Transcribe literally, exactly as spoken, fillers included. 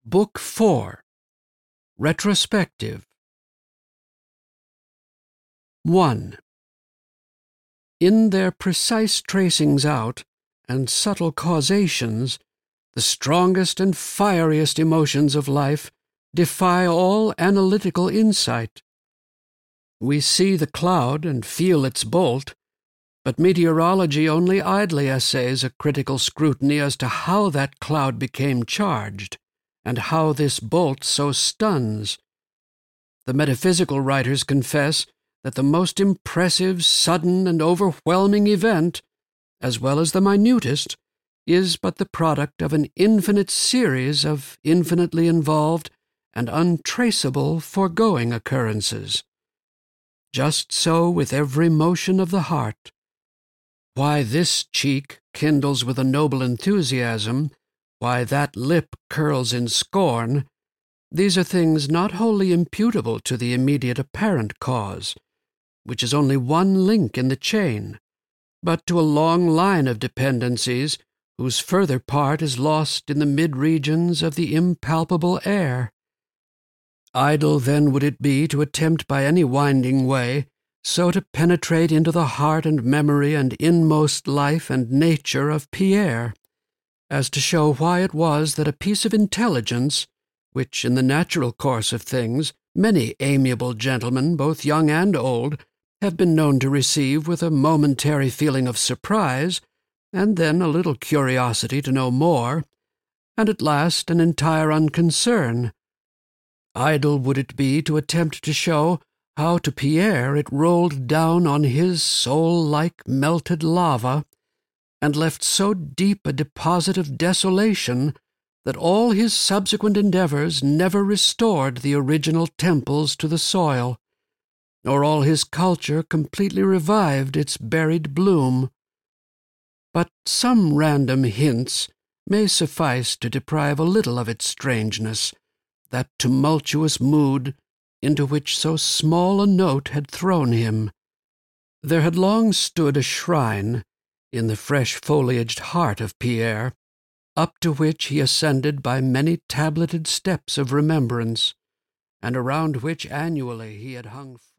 Book four. Retrospective. one. In their precise tracings out and subtle causations, the strongest and fieriest emotions of life defy all analytical insight. We see the cloud and feel its bolt, but meteorology only idly essays a critical scrutiny as to how that cloud became charged, and how this bolt so stuns. The metaphysical writers confess that the most impressive, sudden, and overwhelming event, as well as the minutest, is but the product of an infinite series of infinitely involved and untraceable foregoing occurrences. Just so with every motion of the heart. Why this cheek kindles with a noble enthusiasm, why that lip curls in scorn, these are things not wholly imputable to the immediate apparent cause, which is only one link in the chain, but to a long line of dependencies whose further part is lost in the mid-regions of the impalpable air. Idle then would it be to attempt by any winding way so to penetrate into the heart and memory and inmost life and nature of Pierre, as to show why it was that a piece of intelligence, which in the natural course of things many amiable gentlemen, both young and old, have been known to receive with a momentary feeling of surprise, and then a little curiosity to know more, and at last an entire unconcern. Idle would it be to attempt to show how to Pierre it rolled down on his soul like melted lava, and left so deep a deposit of desolation that all his subsequent endeavors never restored the original temples to the soil, nor all his culture completely revived its buried bloom. But some random hints may suffice to deprive a little of its strangeness, that tumultuous mood into which so small a note had thrown him. There had long stood a shrine in the fresh-foliaged heart of Pierre, up to which he ascended by many tableted steps of remembrance, and around which annually he had hung